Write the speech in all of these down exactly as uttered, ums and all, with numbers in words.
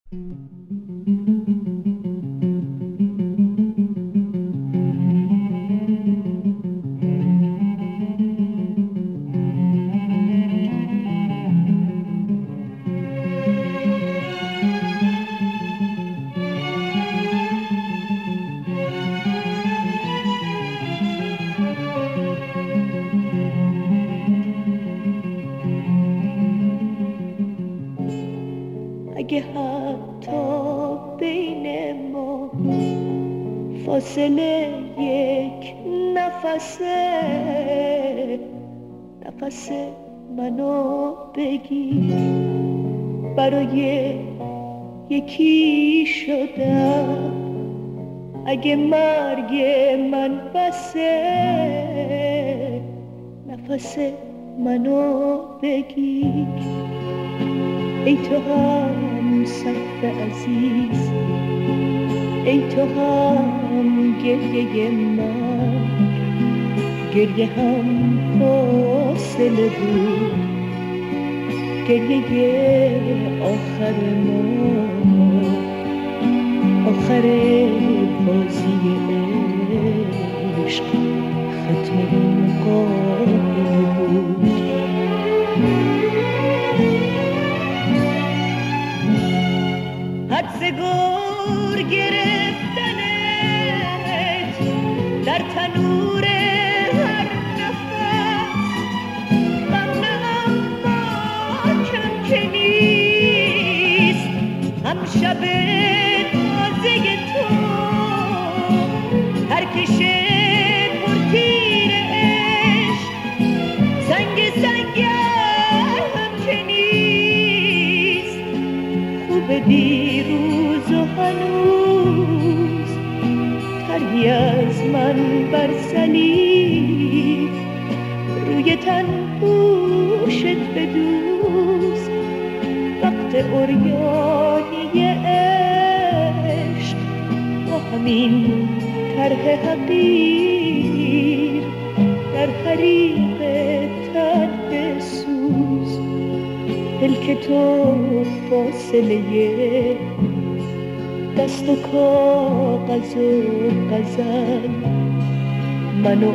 اگه حتی بین ما فاصله یک نفسه، نفس منو بگیر، برای یکی شدم. اگه مرگ من بسه، نفس منو بگیر. ای تو هم صف عزیز، ای تو هم گریه من، گریه هم فاصله بود، گریه آخر ما، آخر بازی عشق، ختم مقابله بود. حدس گور گرفتنت در تنور هر نفس، غم اما کم که نیست، هم شب تازه تو ترکش پرتیر عشق، سنگ سنگر هم که نیست. خوب دیروز و هنوز تری از من بر صلیب، روی تن پوشت بدوز، وقت عریانی عشق، با همین طرح حقیر در حریق تن بسوز. دل که تو فاصله دست و کاغذ و غزل، منو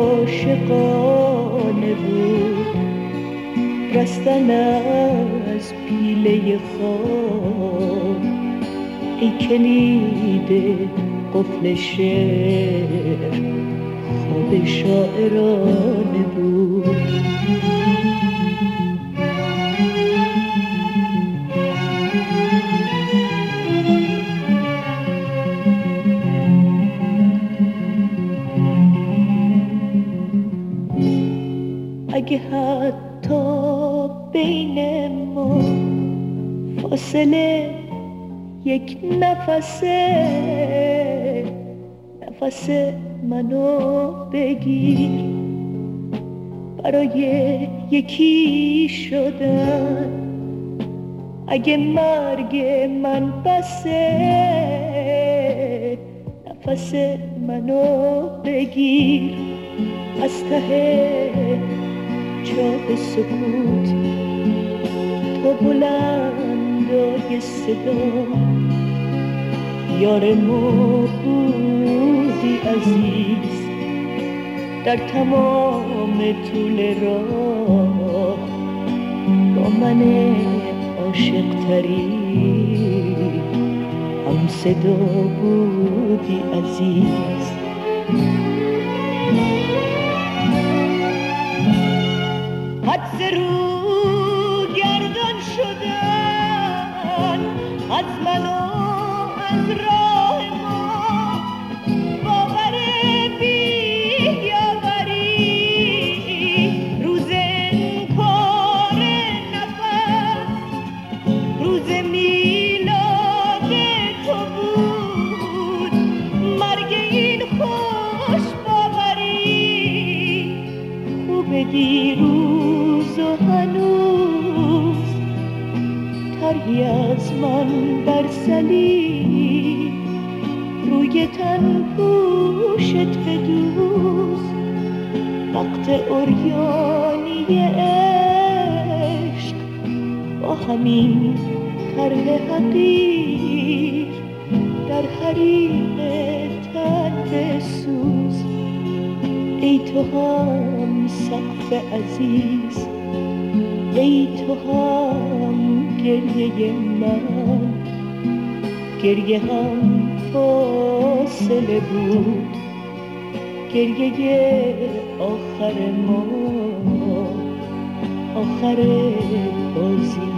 عاشقانه بود رستن از پیله خواب. ای کلید قفل شعر، خواب شاعرانه بود. اگه حتی بین ما فاصله یک نفسه، نفس منو بگیر، برای یکی شدن. اگه مرگ من بسه، نفس منو بگیر. از ته چاه سکوت تا بلندای صدا، یار ما بودی عزیز در تمام طول راه، با من عاشق تری هم صدا بودی عزیز. حدس رو گردان شدن از من و از راه ما، باور بیاوری روز انکار نفس، روز میلاد تو بود، مرگ این خوش باوری. خوب دیروز و هنوز تری از من بر صلیب، روی تن پوشت بدوز، وقت عریانی عشق، با همین طرح حقیر در حریم تن بسوز. ای تو هم سقف عزیز، ای تو هم گریه من. گریه هم فاصله بود، گریه آخر ما، آخر بازی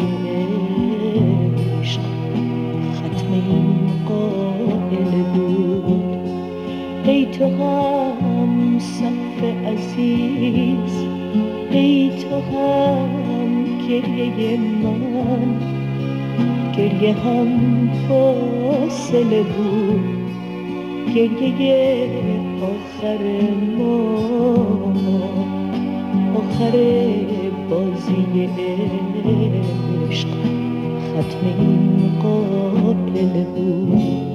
عشق ختم این قائل بود. ای تو هم سقف عزیز، ای تو هم گریه من. گریه هم فاصله بود، گریه آخر ما، آخر بازی عشق ختم این قابل بود.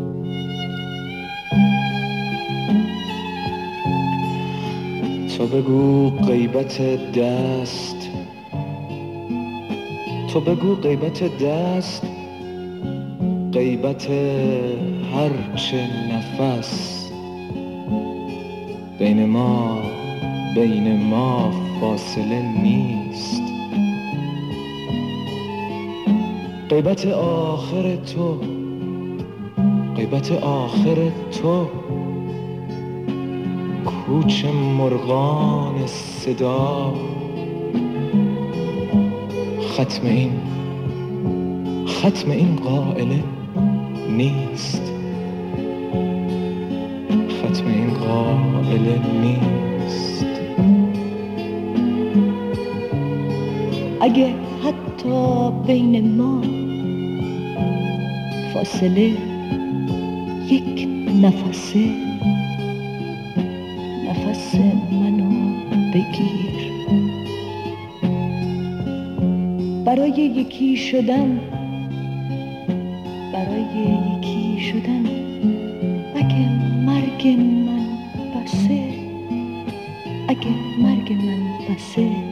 تو بگو غیبت دست، تو بگو غیبت دست، غیبت هرچه نفس. بین ما بین ما فاصله نیست. غیبت آخر تو، غیبت آخر تو، کوچ مرغان صدا. ختم این ختم این قائله نیست، ختم این قائله نیست. اگه حتی بین ما فاصله یک نفسه، نفس منو بگیر. برای یکی شدن، برای یکی شدن، اگه مرگ من بسه، اگه مرگ من بسه،